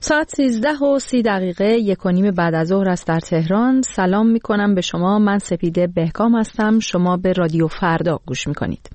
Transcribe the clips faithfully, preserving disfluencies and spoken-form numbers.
ساعت سیزده و سی دقیقه یک و نیم بعد از ظهر است در تهران. سلام می کنم به شما. من سپیده بهکام هستم. شما به رادیو فردا گوش می کنید.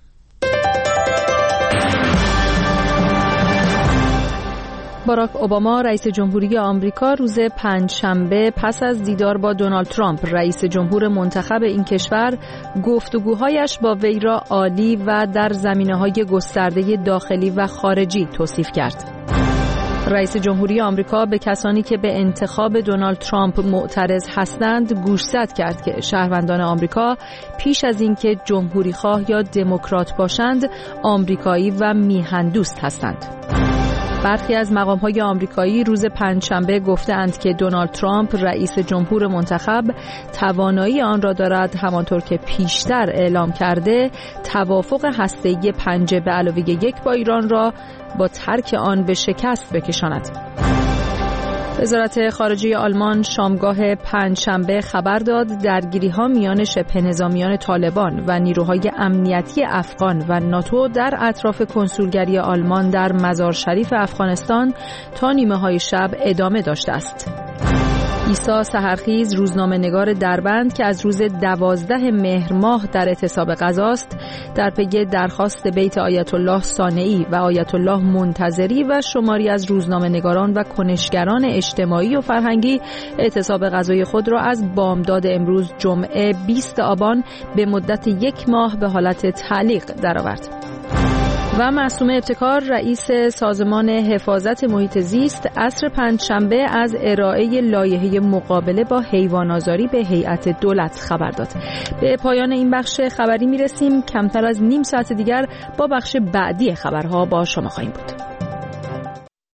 باراک اوباما رئیس جمهوری آمریکا روز پنجشنبه پس از دیدار با دونالد ترامپ رئیس جمهور منتخب این کشور گفتگوهایش با وی را عالی و در زمینه‌های گسترده داخلی و خارجی توصیف کرد. رئیس جمهوری آمریکا به کسانی که به انتخاب دونالد ترامپ معترض هستند گوشزد کرد که شهروندان آمریکا پیش از اینکه جمهوری خواه یا دموکرات باشند آمریکایی و میهن دوست هستند. برخی از مقام‌های آمریکایی روز پنجشنبه گفتند که دونالد ترامپ رئیس جمهور منتخب توانایی آن را دارد همانطور که پیشتر اعلام کرده توافق هسته‌ای پنج به علاوه یک با ایران را با ترک آن به شکست بکشاند. وزارت خارجه آلمان شامگاه پنجشنبه خبر داد درگیری‌ها میان شبه نظامیان طالبان و نیروهای امنیتی افغان و ناتو در اطراف کنسولگری آلمان در مزار شریف افغانستان تا نیمه‌های شب ادامه داشته است. عیسی سحرخیز روزنامه‌نگار دربند که از روز دوازده مهر ماه در اعتصاب غزاست در پی درخواست بیت آیت الله صانعی و آیت الله منتظری و شماری از روزنامه‌نگاران و کنشگران اجتماعی و فرهنگی اعتصاب غذایی خود را از بامداد امروز جمعه بیست آبان به مدت یک ماه به حالت تعلیق درآورد. و معصومه ابتکار رئیس سازمان حفاظت محیط زیست عصر پنجشنبه از ارائه لایحه مقابله با حیوان‌آزاری به هیئت دولت خبر داد. به پایان این بخش خبری میرسیم. کمتر از نیم ساعت دیگر با بخش بعدی خبرها با شما خواهیم بود.